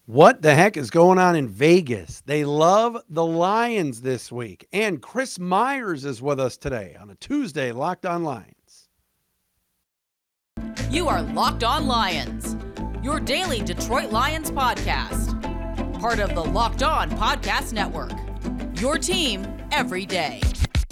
What the heck is going on in Vegas? They love the Lions this week. And Chris Myers is with us today on a Tuesday, Locked On Lions. You are Locked On Lions, your daily Detroit Lions podcast. Part of the Locked On Podcast Network, your team every day.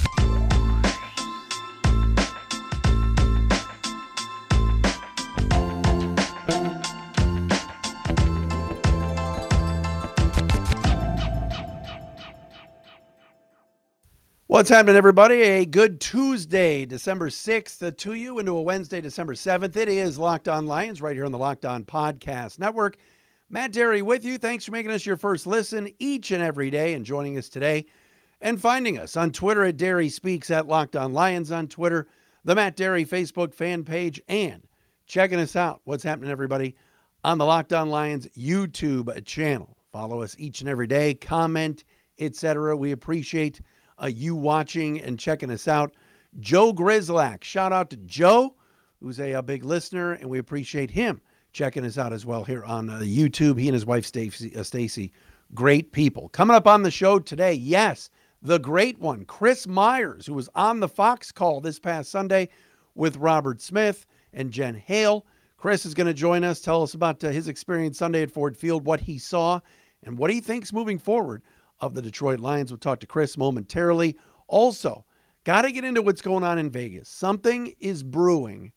What's happening, everybody? A good Tuesday, December 6th to you into a Wednesday, December 7th. It is Locked On Lions right here on the Locked On Podcast Network. Matt Derry with you. Thanks for making us your first listen each and every day and joining us today and finding us on Twitter at Derry Speaks, at Locked On Lions on Twitter, the Matt Derry Facebook fan page, and checking us out. What's happening, everybody, on the Locked On Lions YouTube channel. Follow us each and every day, comment, etc. We appreciate you watching and checking us out. Joe Grislak, shout out to Joe, who's a big listener, and we appreciate him checking us out as well here on YouTube. He and his wife Stacy, great people. Coming up on the show today, yes, the great one, Chris Myers, who was on the Fox call this past Sunday with Robert Smith and Jen Hale. Chris is going to join us, tell us about his experience Sunday at Ford Field, what he saw, and what he thinks moving forward of the Detroit Lions. We'll talk to Chris momentarily. Also, got to get into what's going on in Vegas. Something is brewing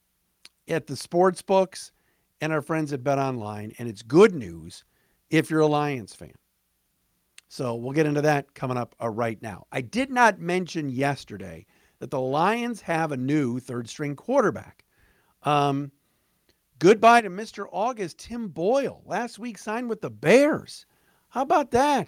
at the sports books and our friends at Bet Online, and it's good news if you're a Lions fan. So we'll get into that coming up right now. I did not mention yesterday that the Lions have a new third-string quarterback. Goodbye to Mr. August, Tim Boyle. Last week signed with the Bears. How about that?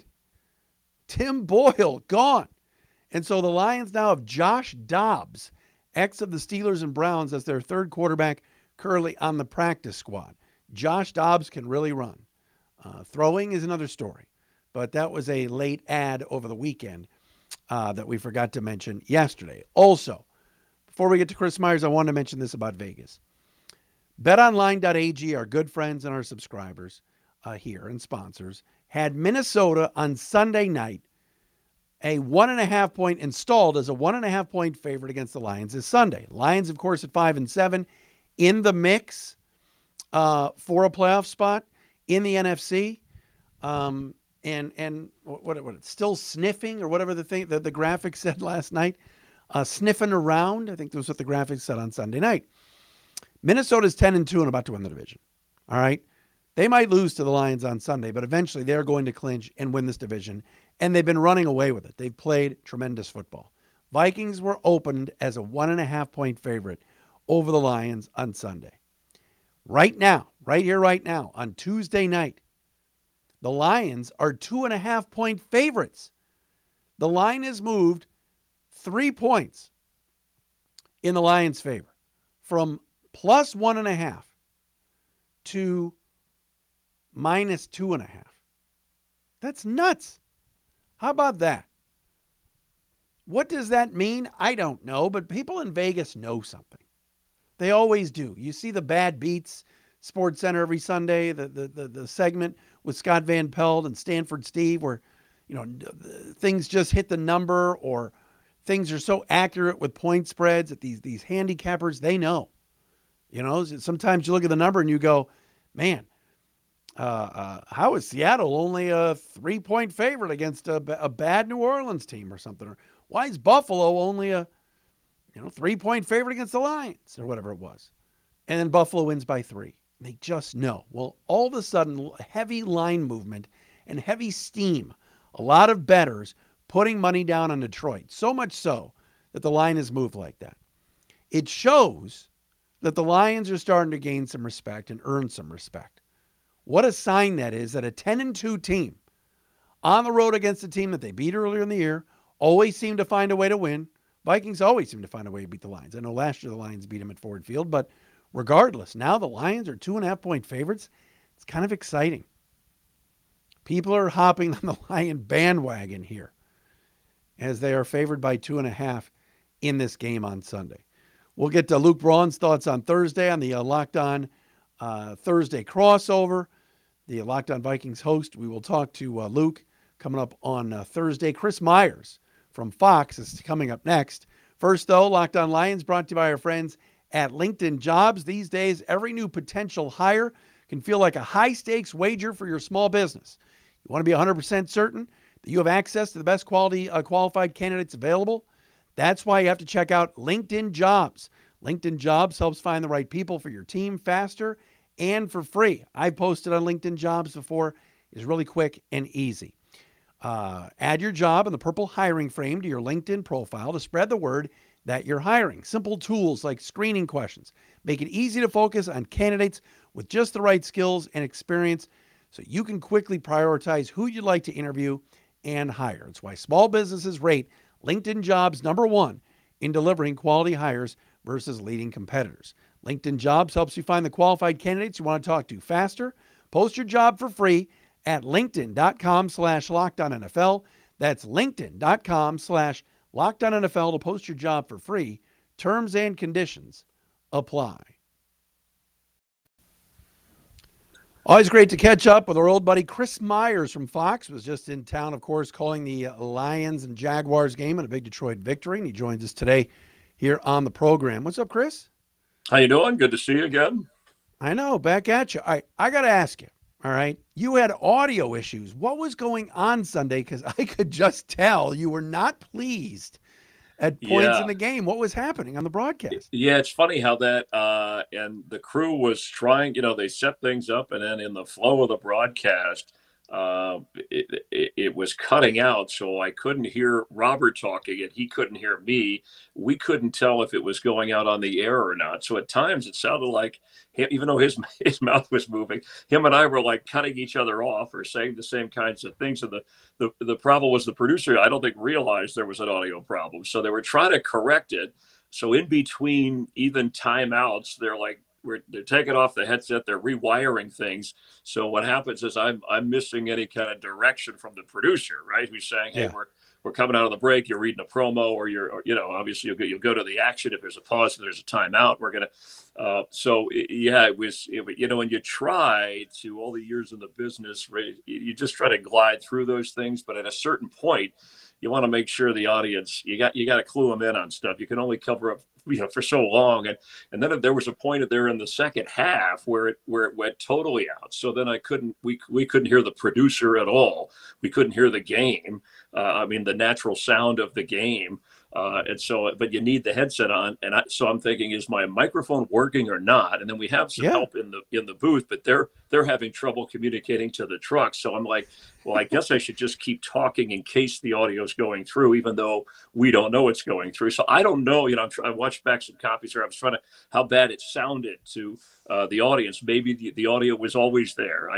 Tim Boyle, gone. And so the Lions now have Josh Dobbs, ex of the Steelers and Browns, as their third quarterback currently on the practice squad. Josh Dobbs can really run. Throwing is another story. But that was a late ad over the weekend that we forgot to mention yesterday. Also, before we get to Chris Myers, I wanted to mention this about Vegas. BetOnline.ag, our good friends and our subscribers here and sponsors, had Minnesota on Sunday night a 1.5 point installed as a 1.5 point favorite against the Lions this Sunday. Lions, of course, at 5-7 in the mix for a playoff spot in the NFC. And what still sniffing or whatever the graphic said last night, sniffing around. I think that was what the graphic said on Sunday night. Minnesota's 10-2 and about to win the division. All right. They might lose to the Lions on Sunday, but eventually they're going to clinch and win this division. And they've been running away with it. They've played tremendous football. Vikings were opened as a 1.5 point favorite over the Lions on Sunday. Right now, on Tuesday night, the Lions are 2.5 point favorites. The line has moved 3 points in the Lions' favor from plus 1.5 to minus 2.5. That's nuts. How about that? What does that mean? I don't know, but people in Vegas know something. They always do. You see the Bad Beats Sports Center every Sunday, the segment with Scott Van Pelt and Stanford Steve, where things just hit the number, or things are so accurate with point spreads that these handicappers, they know. Sometimes you look at the number and you go, man, how is Seattle only a 3 point favorite against a bad New Orleans team or something? Or why is Buffalo only a 3 point favorite against the Lions or whatever it was? And then Buffalo wins by 3. They just know. Well, all of a sudden, heavy line movement and heavy steam. A lot of bettors putting money down on Detroit. So much so that the line has moved like that. It shows that the Lions are starting to gain some respect and earn some respect. What a sign that is, that a 10-2 team on the road against a team that they beat earlier in the year always seem to find a way to win. Vikings always seem to find a way to beat the Lions. I know last year the Lions beat them at Ford Field, but regardless, now the Lions are 2.5 point favorites. It's kind of exciting. People are hopping on the Lion bandwagon here as they are favored by 2.5 in this game on Sunday. We'll get to Luke Braun's thoughts on Thursday on the Locked On Thursday crossover. the Locked On Vikings host. We will talk to Luke coming up on Thursday. Chris Myers from Fox is coming up next. First, though, Locked On Lions brought to you by our friends at LinkedIn Jobs. These days, every new potential hire can feel like a high-stakes wager for your small business. You want to be 100% certain that you have access to the best quality qualified candidates available? That's why you have to check out LinkedIn Jobs. LinkedIn Jobs helps find the right people for your team faster and for free. I've posted on LinkedIn Jobs before. It's really quick and easy. Add your job in the purple hiring frame to your LinkedIn profile to spread the word that you're hiring. Simple tools like screening questions make it easy to focus on candidates with just the right skills and experience so you can quickly prioritize who you'd like to interview and hire. It's why small businesses rate LinkedIn Jobs #1 in delivering quality hires versus leading competitors. LinkedIn Jobs helps you find the qualified candidates you want to talk to faster. Post your job for free at linkedin.com/LockedOnNFL. That's linkedin.com/LockedOnNFL to post your job for free. Terms and conditions apply. Always great to catch up with our old buddy Chris Myers from Fox. Was just in town, of course, calling the Lions and Jaguars game and a big Detroit victory, and he joins us today here on the program. What's up, Chris? How you doing? Good to see you again. I know, back at you. All right, I got to ask you, all right, you had audio issues. What was going on Sunday? Because I could just tell you were not pleased at points in the game. What was happening on the broadcast? Yeah, it's funny how that and the crew was trying, they set things up, and then in the flow of the broadcast, it was cutting out, so I couldn't hear Robert talking and he couldn't hear me. We couldn't tell if it was going out on the air or not. So at times it sounded like him, even though his mouth was moving, him and I were like cutting each other off or saying the same kinds of things. And the problem was the producer, I don't think, realized there was an audio problem. So they were trying to correct it. So in between even timeouts, they're taking off the headset, they're rewiring things. So what happens is I'm missing any kind of direction from the producer, right? Who's saying, hey, we're coming out of the break, you're reading a promo, or obviously you'll go to the action. If there's a pause, if there's a timeout, we're going to, when you try to, all the years in the business, right, you just try to glide through those things. But at a certain point, you want to make sure the audience, you got to clue them in on stuff. You can only cover up, for so long. And then there was a point there in the second half where it went totally out. So then we couldn't hear the producer at all. We couldn't hear the game. The natural sound of the game. But you need the headset on. So I'm thinking, is my microphone working or not? And then we have some help in the booth, but they're having trouble communicating to the truck. So I'm like, well, I guess I should just keep talking in case the audio is going through, even though we don't know it's going through. So I don't know, I watched back some copies here. I was trying to, how bad it sounded to the audience. Maybe the audio was always there.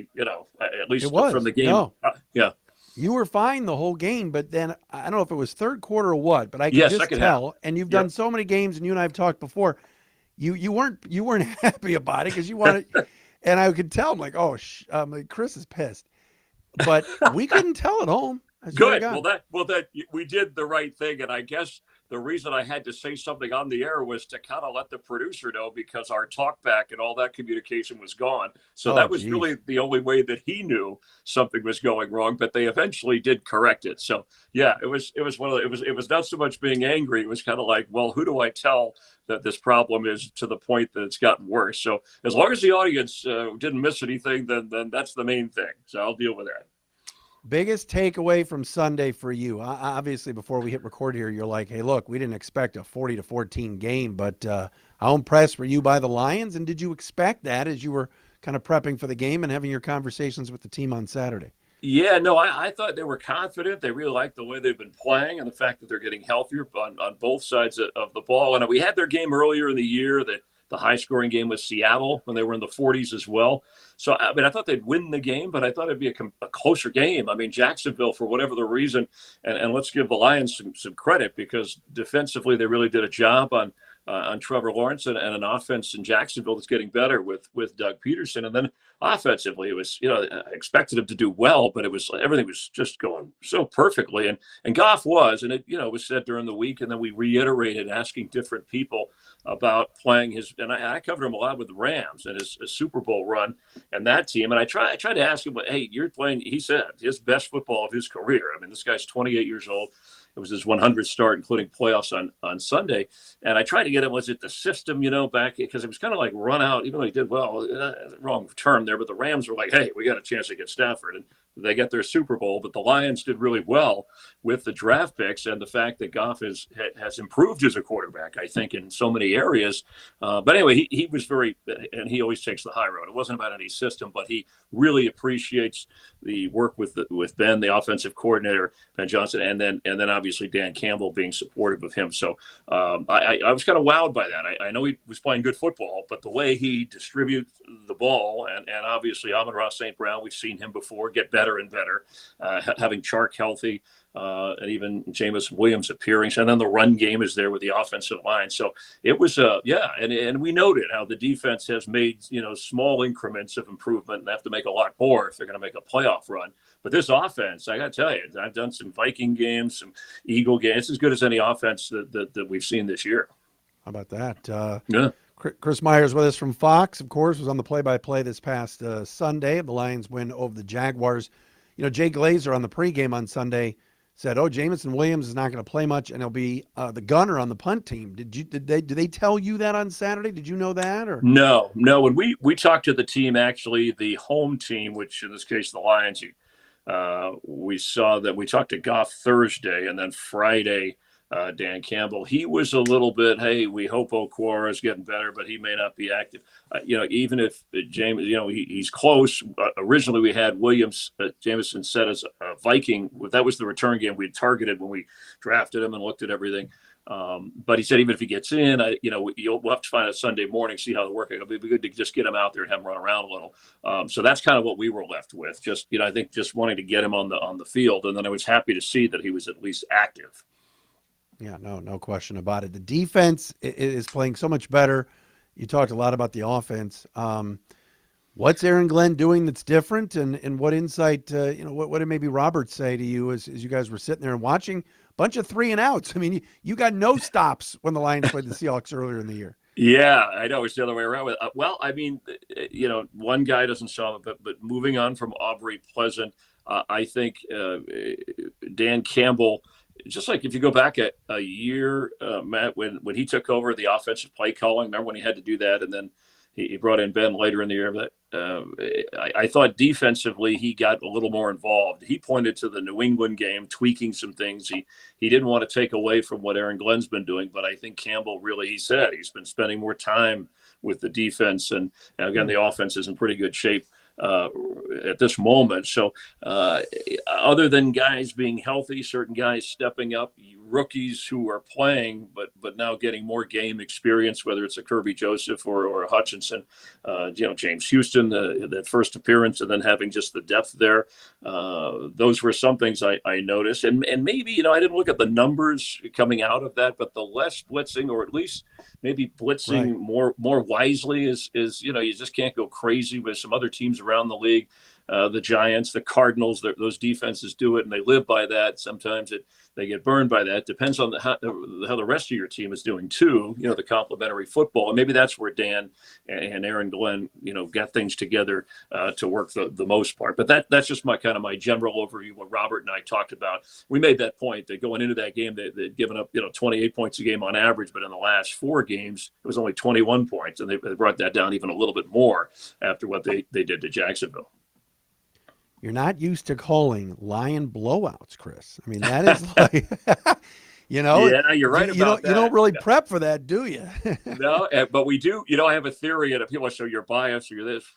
At least from the game. No. Yeah. You were fine the whole game, but then I don't know if it was third quarter or what, but I could just tell. And you've done so many games, and you and I have talked before. You weren't happy about it because you wanted, and I could tell. I'm like, Chris is pissed, but we couldn't tell at home. Good. That we did the right thing, and I guess the reason I had to say something on the air was to kind of let the producer know, because our talk back and all that communication was gone. So that was really the only way that he knew something was going wrong, but they eventually did correct it. So yeah, it was not so much being angry. It was kind of like, well, who do I tell that this problem is, to the point that it's gotten worse? So as long as the audience didn't miss anything, then that's the main thing. So I'll deal with that. Biggest takeaway from Sunday for you? Obviously, before we hit record here, you're like, hey, look, we didn't expect a 40-14 game, but how impressed were you by the Lions? And did you expect that as you were kind of prepping for the game and having your conversations with the team on Saturday? Yeah, no, I thought they were confident. They really liked the way they've been playing and the fact that they're getting healthier on both sides of the ball. And we had their game earlier in the year, the high-scoring game with Seattle when they were in the 40s as well. So, I thought they'd win the game, but I thought it'd be a closer game. Jacksonville, for whatever the reason, and let's give the Lions some credit, because defensively they really did a job on on Trevor Lawrence and an offense in Jacksonville that's getting better with Doug Peterson. And then offensively, it was, I expected him to do well, but everything was just going so perfectly. And Goff was, and it was said during the week, and then we reiterated asking different people about playing and I covered him a lot with the Rams and his Super Bowl run and that team. And I tried to ask him, hey, you're playing, he said, his best football of his career. I mean, this guy's 28 years old. It was his 100th start, including playoffs on Sunday. And I tried to get him, was it the system, back, because it was kind of like run out, even though he did well, wrong term there, but the Rams were like, hey, we got a chance to get Stafford. And they get their Super Bowl, but the Lions did really well with the draft picks and the fact that Goff has improved as a quarterback, I think, in so many areas. But anyway, he was and he always takes the high road. It wasn't about any system, but he really appreciates the work with Ben, the offensive coordinator, Ben Johnson, and then obviously Dan Campbell being supportive of him. So I was kind of wowed by that. I know he was playing good football, but the way he distributes the ball, and obviously Amon-Ra St. Brown, we've seen him before get better and better, having Chark healthy, and even Jameson Williams appearing. And then the run game is there with the offensive line. So it was, and we noted how the defense has made, small increments of improvement and they have to make a lot more if they're going to make a playoff run. But this offense, I got to tell you, I've done some Viking games, some Eagle games. It's as good as any offense that we've seen this year. How about that? Yeah. Chris Myers with us from Fox, of course, was on the play-by-play this past Sunday. The Lions win over the Jaguars. Jay Glazer on the pregame on Sunday said, Jameson Williams is not going to play much, and he'll be the gunner on the punt team. Did they tell you that on Saturday? Did you know that? Or no? When we talked to the team, actually, the home team, which in this case the Lions, we saw that we talked to Goff Thursday, and then Friday. Dan Campbell, he was a little bit, hey, we hope Okwara is getting better, but he may not be active. Even if James, he's close. Originally, we had Williams, Jameson said as a Viking. That was the return game we targeted when we drafted him and looked at everything. But he said even if he gets in, we'll have to find out Sunday morning, see how the work. It'll be good to just get him out there and have him run around a little. So that's kind of what we were left with. Just I think just wanting to get him on the field, and then I was happy to see that he was at least active. Yeah, no question about it. The defense is playing so much better. You talked a lot about the offense. What's Aaron Glenn doing that's different, and what insight, what did maybe Robert say to you as you guys were sitting there and watching a bunch of 3-and-outs? I mean, you got no stops when the Lions played the Seahawks earlier in the year. Yeah, I know it's the other way around. Well, I mean, one guy doesn't solve it, but moving on from Aubrey Pleasant, I think Dan Campbell. Just like if you go back a year, Matt, when he took over the offensive play calling, remember when he had to do that, and then he brought in Ben later in the year. But I thought defensively he got a little more involved. He pointed to the New England game, tweaking some things. He didn't want to take away from what Aaron Glenn's been doing, but I think Campbell really, he said he's been spending more time with the defense, and again the offense is in pretty good shape at this moment. So other than guys being healthy, certain guys stepping up, rookies who are playing but now getting more game experience, whether it's a Kirby Joseph or a Hutchinson, James Houston, that first appearance, and then having just the depth there. Those were some things I noticed, and maybe I didn't look at the numbers coming out of that, but the less blitzing, or at least maybe blitzing more wisely is you just can't go crazy with some other teams around the league. The Giants, the Cardinals, those defenses do it, and they live by that. Sometimes they get burned by that. Depends on how the rest of your team is doing too. The complementary football, and maybe that's where Dan and Aaron Glenn, got things together to work the most part. But that's just my general overview. What Robert and I talked about, we made that point that going into that game, they'd given up 28 points a game on average, but in the last 4 games it was only 21 points, and they brought that down even a little bit more after what they did to Jacksonville. You're not used to calling Lion blowouts, Chris. I mean, that is like, Yeah, you're right about that. You don't really prep for that, do you? No, but we do. I have a theory, and if people say you're biased or you're this,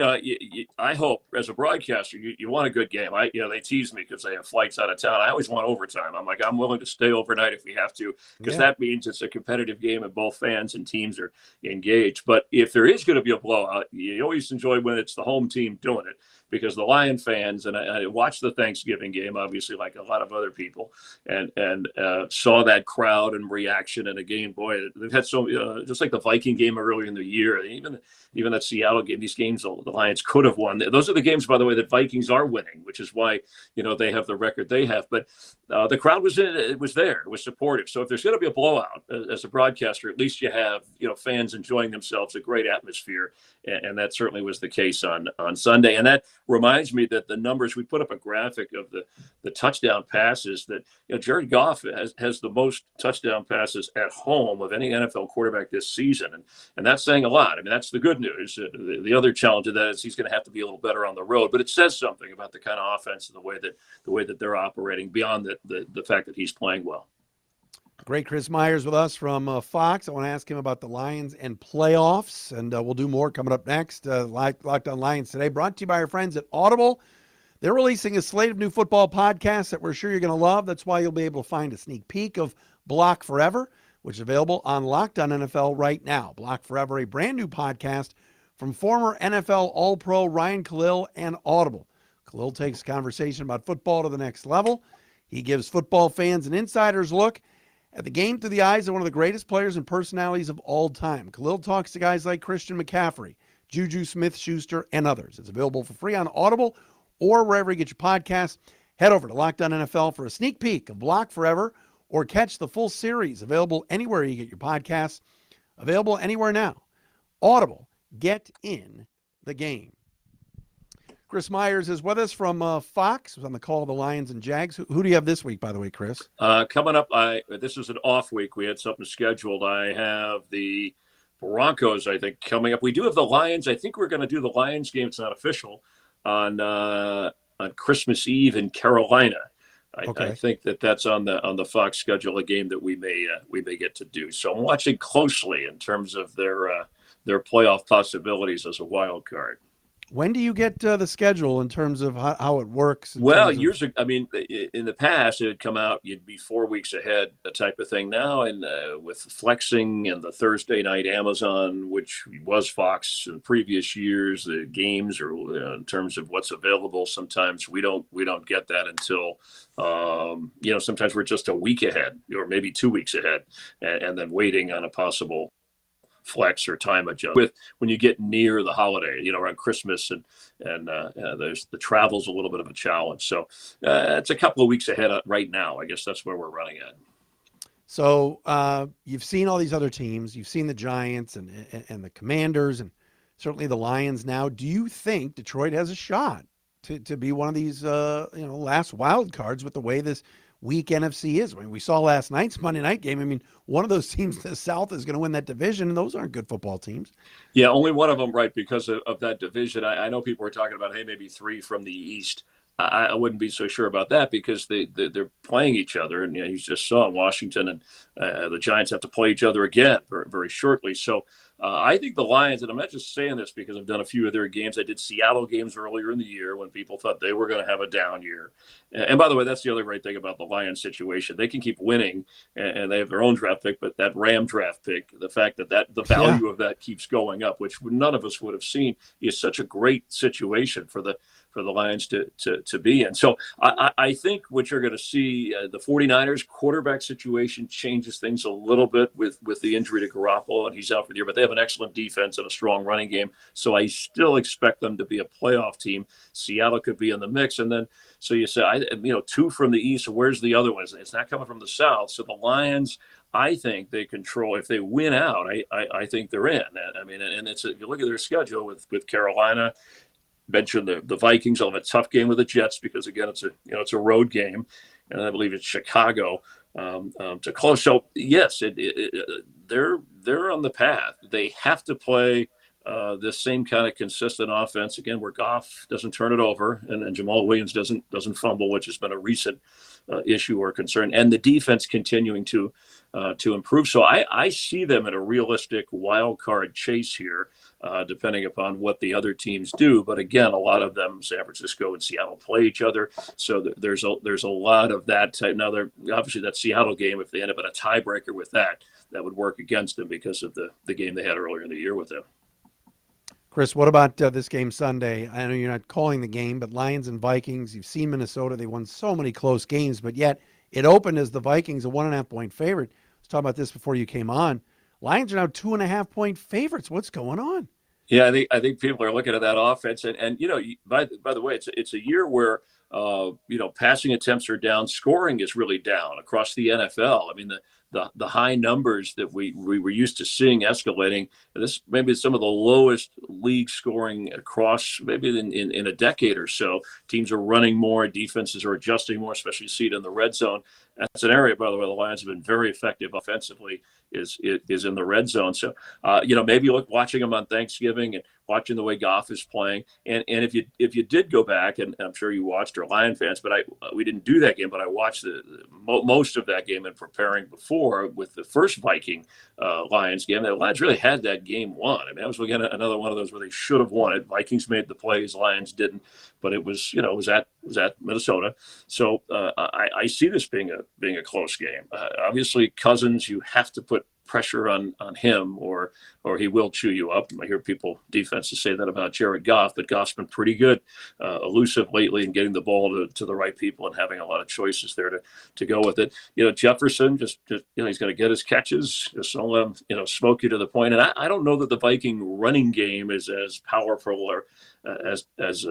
I hope as a broadcaster, you want a good game. They tease me because they have flights out of town. I always want overtime. I'm like, I'm willing to stay overnight if we have to, because that means it's a competitive game and both fans and teams are engaged. But if there is going to be a blowout, you always enjoy when it's the home team doing it. because the Lion fans, and I watched the Thanksgiving game, obviously, like a lot of other people, and saw that crowd and reaction in a game. Boy, they've had so just like the Viking game earlier in the year, even that Seattle game. These games the Lions could have won. Those are the games, by the way, that Vikings are winning, which is why they have the record they have. But the crowd was in. It was there. It was supportive. So if there's going to be a blowout, as a broadcaster, at least you have fans enjoying themselves, a great atmosphere, and that certainly was the case on Sunday. And that reminds me that the numbers, we put up a graphic of the touchdown passes that Jared Goff has the most touchdown passes at home of any NFL quarterback this season, and that's saying a lot. I mean, that's the good news. The other challenge of that is he's going to have to be a little better on the road, but it says something about the kind of offense and the way that they're operating beyond the fact that he's playing well. Great. Chris Myers with us from Fox. I want to ask him about the Lions and playoffs, and we'll do more coming up next. Locked on Lions today, brought to you by our friends at Audible. They're releasing a slate of new football podcasts that we're sure you're going to love. That's why you'll be able to find a sneak peek of Block Forever, which is available on Locked on NFL right now. Block Forever, a brand new podcast from former NFL All-Pro Ryan Khalil and Audible. Khalil takes conversation about football to the next level. He gives football fans an insider's look at the game through the eyes of one of the greatest players and personalities of all time. Khalil talks to guys like Christian McCaffrey, Juju Smith-Schuster, and others. It's available for free on Audible or wherever you get your podcasts. Head over to Locked on NFL for a sneak peek of Block Forever, or catch the full series, available anywhere you get your podcasts. Available anywhere now. Audible, get in the game. Chris Myers is with us from Fox. Was on the call of the Lions and Jags. Who do you have this week, by the way, Chris? Coming up, this is an off week. We had something scheduled. I have the Broncos, I think, coming up. We do have the Lions. I think we're going to do the Lions game. It's not official, on Christmas Eve in Carolina. I think that's on the Fox schedule, a game that we may get to do. So I'm watching closely in terms of their playoff possibilities as a wild card. When do you get the schedule in terms of how it works? Well, years ago, I mean, in the past, it would come out, you'd be 4 weeks ahead, a type of thing. Now, and with flexing and the Thursday night Amazon, which was Fox in previous years, the games are in terms of what's available. Sometimes we don't get that until sometimes we're just a week ahead, or maybe 2 weeks ahead, and then waiting on a possible flex or time adjust with when you get near the holiday, around Christmas, and there's the travel's a little bit of a challenge. So it's a couple of weeks ahead right now. I guess that's where we're running at. So you've seen all these other teams. You've seen the Giants and the Commanders, and certainly the Lions now. Do you think Detroit has a shot to be one of these last wild cards with the way this weak NFC is? I mean, we saw last night's Monday night game. I mean, one of those teams in the South is going to win that division, and those aren't good football teams. Yeah, only one of them, right, because of that division. I know people are talking about, hey, maybe 3 from the East. I wouldn't be so sure about that, because they're playing each other, and you just saw Washington and the Giants have to play each other again very, very shortly. So I think the Lions, and I'm not just saying this because I've done a few of their games. I did Seattle games earlier in the year when people thought they were going to have a down year. And by the way, that's the other great thing about the Lions situation. They can keep winning, and they have their own draft pick, but that Ram draft pick, the fact that the value of that keeps going up, which none of us would have seen, is such a great situation for the Lions to be in. So I think what you're going to see, the 49ers quarterback situation changes things a little bit with the injury to Garoppolo, and he's out for the year, but they have an excellent defense and a strong running game. So I still expect them to be a playoff team. Seattle could be in the mix. And then, so you say, 2 from the East, where's the other ones? It's not coming from the South. So the Lions, I think they control. If they win out, I think they're in. I mean, and if you look at their schedule with Carolina, mentioned the Vikings. They'll have a tough game with the Jets because, again, it's a road game, and I believe it's Chicago to close. So yes, they're on the path. They have to play this same kind of consistent offense again, where Goff doesn't turn it over and Jamal Williams doesn't fumble, which has been a recent issue or concern, and the defense continuing to improve. So I see them in a realistic wild card chase here, depending upon what the other teams do. But again, a lot of them, San Francisco and Seattle, play each other, so there's a lot of that type. Now, obviously that Seattle game, if they end up in a tiebreaker with that would work against them because of the game they had earlier in the year with them. Chris, what about this game Sunday? I know you're not calling the game, but Lions and Vikings, you've seen Minnesota. They won so many close games, but yet it opened as the Vikings a 1.5-point favorite. I was talking about this before you came on. Lions are now 2.5-point favorites. What's going on? Yeah, I think people are looking at that offense, and by the way, it's a year where passing attempts are down, scoring is really down across the NFL. I mean, the high numbers that we were used to seeing escalating. This maybe some of the lowest league scoring across maybe in a decade or so. Teams are running more, defenses are adjusting more, especially see it in the red zone. That's an area, by the way, the Lions have been very effective offensively. Is in the red zone. So maybe watching them on Thanksgiving and watching the way Goff is playing. And if you did go back, and I'm sure you watched, or Lion fans, but we didn't do that game, but I watched most of that game and preparing before with the first Viking Lions game. The Lions really had that game won. I mean, that was again another one of those where they should have won it. Vikings made the plays, Lions didn't, but it was at Minnesota. So I see this being a close game. Obviously, Cousins, you have to put pressure on him or he will chew you up. I hear defenses say that about Jared Goff, but Goff's been pretty good, elusive lately and getting the ball to the right people and having a lot of choices there to go with it. Jefferson just he's going to get his catches, just don't let him smoke you to the point. And I don't know that the Viking running game is as powerful or as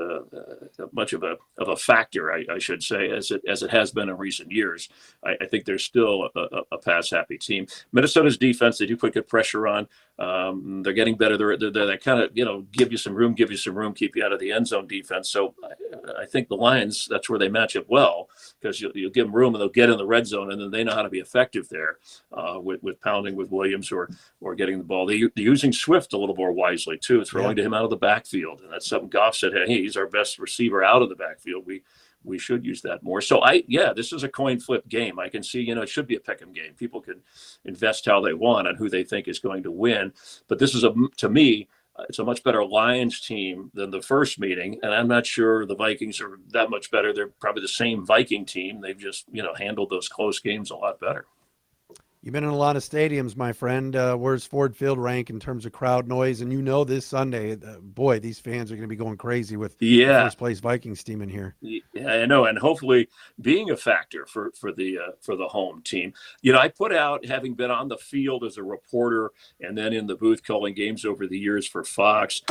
much of a factor, I should say, as it has been in recent years. I think they're still a pass happy team. Minnesota's defense, they do put good pressure on. They're getting better. They're that kind of give you some room, keep you out of the end zone defense. So I think the Lions, that's where they match up well, because you'll give them room and they'll get in the red zone, and then they know how to be effective there with pounding with Williams or getting the ball. They're using Swift a little more wisely too, throwing to him out of the backfield, and that's something Goff said. Hey, he's our best receiver out of the backfield. We should use that more. So this is a coin flip game. I can see, it should be a pick'em game. People can invest how they want on who they think is going to win. But this is to me, it's a much better Lions team than the first meeting. And I'm not sure the Vikings are that much better. They're probably the same Viking team. They've just, handled those close games a lot better. You've been in a lot of stadiums, my friend. Where's Ford Field rank in terms of crowd noise? And this Sunday, boy, these fans are going to be going crazy with the first place Vikings team in here. Yeah, I know, and hopefully being a factor for the home team. I put out, having been on the field as a reporter and then in the booth calling games over the years for Fox.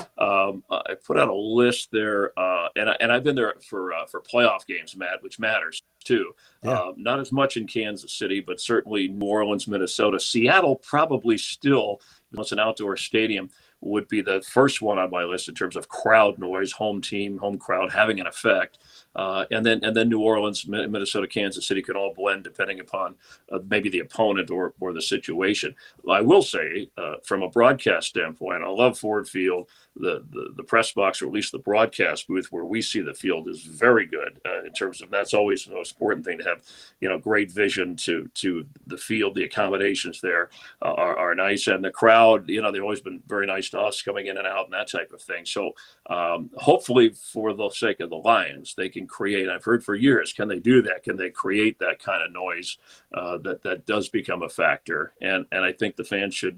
I put out a list there, and I've been there for playoff games, Matt, which matters too. Yeah. Not as much in Kansas City, but certainly New Orleans, Minnesota. Seattle probably still, it's an outdoor stadium, would be the first one on my list in terms of crowd noise, home team, home crowd having an effect. And then New Orleans, Minnesota, Kansas City could all blend depending upon maybe the opponent or the situation. I will say, from a broadcast standpoint, I love Ford Field. The press box, or at least the broadcast booth where we see the field, is very good in terms of, that's always the most important thing, to have great vision to the field. The accommodations there are nice, and the crowd, they've always been very nice to us coming in and out and that type of thing. So hopefully, for the sake of the Lions, they can create. I've heard for years, can they do that? Can they create that kind of noise that does become a factor? And I think the fans should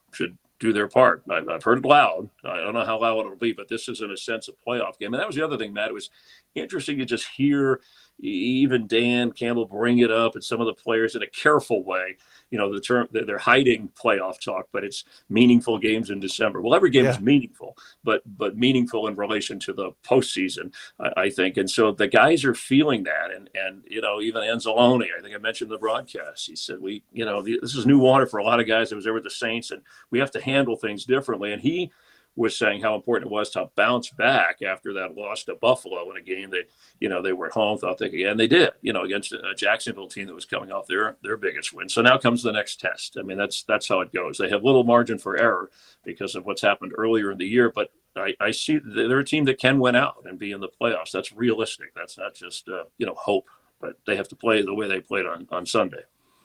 do their part. I've heard it loud. I don't know how loud it'll be, but this is, in a sense, a playoff game. And that was the other thing, Matt. It was interesting to just hear even Dan Campbell bring it up, and some of the players in a careful way. The term, they're hiding playoff talk, but it's meaningful games in December. Well, every game is meaningful, but meaningful in relation to the postseason, I think. And so the guys are feeling that. And even Anzalone, I think I mentioned the broadcast, he said, this is new water for a lot of guys that was there with the Saints, and we have to handle things differently. And he was saying how important it was to bounce back after that loss to Buffalo in a game that, they were at home, thought they could, and they did, against a Jacksonville team that was coming off their biggest win. So now comes the next test. I mean, that's how it goes. They have little margin for error because of what's happened earlier in the year, but I see they're a team that can win out and be in the playoffs. That's realistic. That's not just, hope, but they have to play the way they played on Sunday.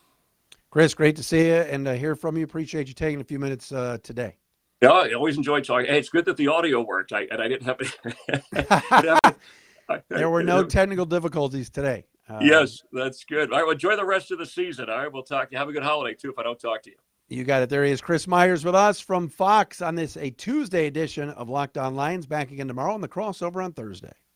Chris, great to see you and hear from you. Appreciate you taking a few minutes today. Yeah, I always enjoy talking. Hey, it's good that the audio worked. I didn't have There were no technical difficulties today. Yes, that's good. All right, well, enjoy the rest of the season. All right, we'll talk. Have a good holiday, too, if I don't talk to you. You got it. There he is, Chris Myers with us from Fox on a Tuesday edition of Locked On Lions. Back again tomorrow on the crossover on Thursday.